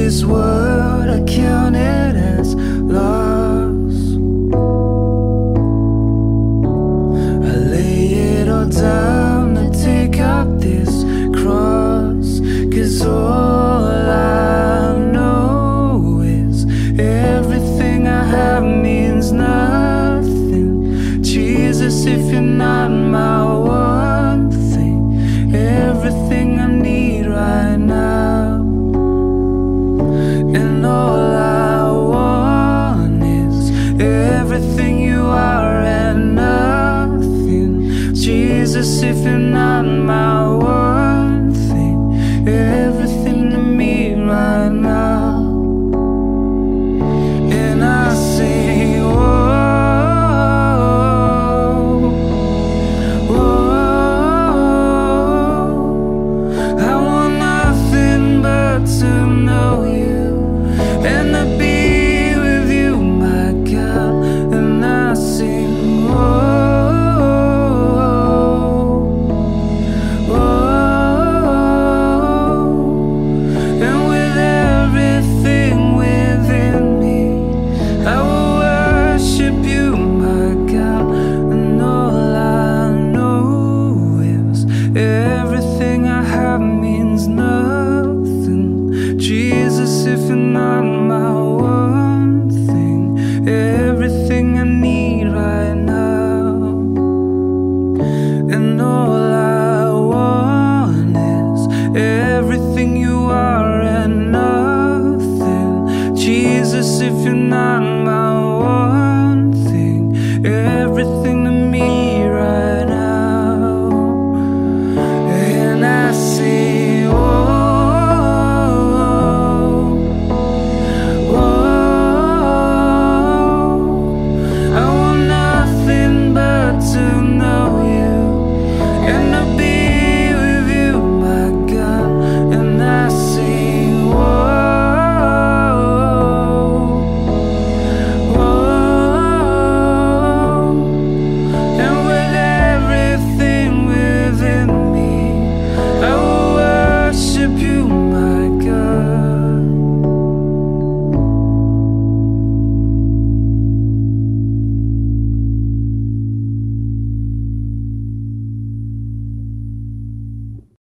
this world I count it as loss. I lay it all down to take up this cross, 'cause all I know is everything I have means nothing. Jesus, if you're not my one thing, everything I need right now. And all I want is everything you are and nothing. Jesus, if you're not my one thing, everything to me right now. And I sing, whoa, whoa, I want nothing but to know you and to be with you, my God. And I sing, whoa, whoa, and with everything within me, I will worship you, my God. And all I know is everything I have means nothing. Jesus, if you're not